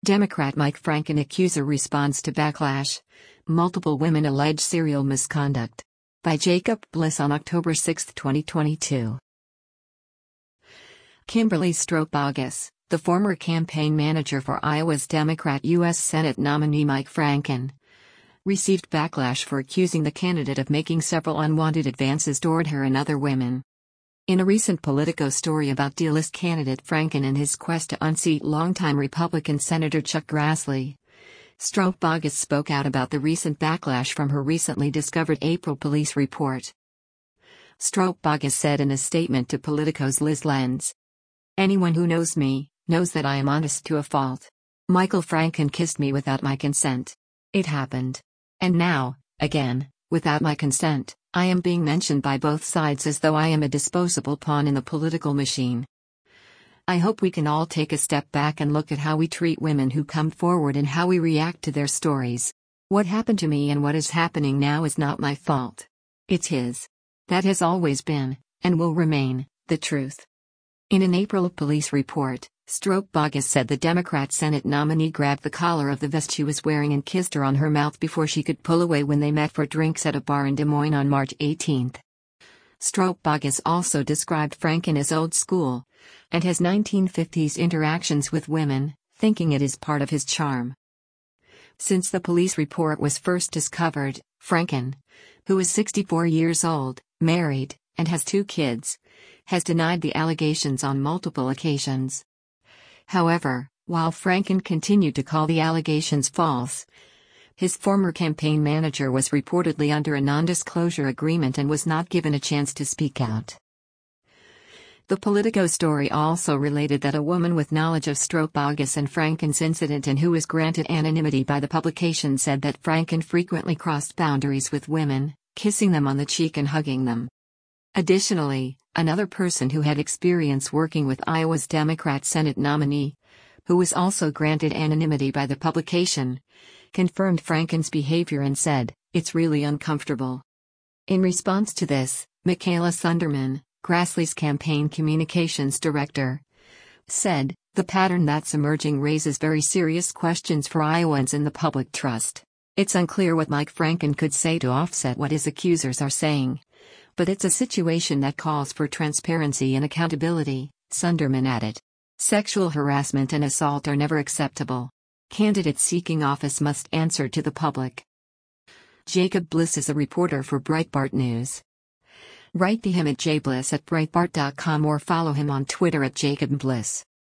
Democrat Mike Franken accuser responds to backlash. Multiple women allege serial misconduct. By Jacob Bliss on October 6, 2022. Kimberly Stroop-Boggess, the former campaign manager for Iowa's Democrat U.S. Senate nominee Mike Franken, received backlash for accusing the candidate of making several unwanted advances toward her and other women. In a recent Politico story about D-list candidate Franken and his quest to unseat longtime Republican Senator Chuck Grassley, Stroop-Boggess spoke out about the recent backlash from her recently discovered April police report. Stroop-Boggess said in a statement to Politico's Liz Lenz, "Anyone who knows me, knows that I am honest to a fault. Michael Franken kissed me without my consent. It happened. And now, again, without my consent, I am being mentioned by both sides as though I am a disposable pawn in the political machine. I hope we can all take a step back and look at how we treat women who come forward and how we react to their stories. What happened to me and what is happening now is not my fault. It's his. That has always been, and will remain, the truth." In an April police report, Stroop-Boggess said the Democrat Senate nominee grabbed the collar of the vest she was wearing and kissed her on her mouth before she could pull away when they met for drinks at a bar in Des Moines on March 18. Stroop-Boggess also described Franken as old school, and his 1950s interactions with women, thinking it is part of his charm. Since the police report was first discovered, Franken, who is 64 years old, married, and has 2 kids, has denied the allegations on multiple occasions. However, while Franken continued to call the allegations false, his former campaign manager was reportedly under a non-disclosure agreement and was not given a chance to speak out. The Politico story also related that a woman with knowledge of Stroop-Boggess and Franken's incident and who was granted anonymity by the publication said that Franken frequently crossed boundaries with women, kissing them on the cheek and hugging them. Additionally, another person who had experience working with Iowa's Democrat Senate nominee, who was also granted anonymity by the publication, confirmed Franken's behavior and said, "It's really uncomfortable." In response to this, Michaela Sunderman, Grassley's campaign communications director, said, "The pattern that's emerging raises very serious questions for Iowans and the public trust. It's unclear what Mike Franken could say to offset what his accusers are saying. But it's a situation that calls for transparency and accountability," Sunderman added. "Sexual harassment and assault are never acceptable. Candidates seeking office must answer to the public." Jacob Bliss is a reporter for Breitbart News. Write to him at jbliss@breitbart.com or follow him on Twitter at @JacobBliss.